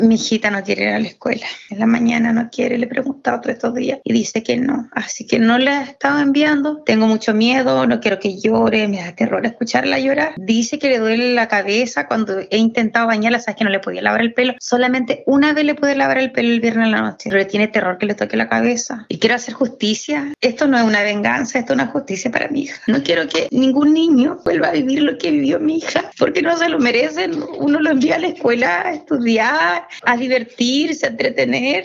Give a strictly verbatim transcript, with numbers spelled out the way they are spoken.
Mi hijita no quiere ir a la escuela. En la mañana no quiere, le he preguntado todos estos días y dice que no. Así que no la he estado enviando. Tengo mucho miedo, no quiero que llore, me da terror escucharla llorar. Dice que le duele la cabeza cuando he intentado bañarla, sabes que no le podía lavar el pelo. Solamente una vez le pude lavar el pelo el viernes en la noche, pero le tiene terror que le toque la cabeza. Y quiero hacer justicia. Esto no es una venganza, esto es una justicia para mi hija. No quiero que ningún niño vuelva a vivir lo que vivió mi hija, porque no se lo merecen. Uno lo envía a la escuela a estudiar, a divertirse, a entretener.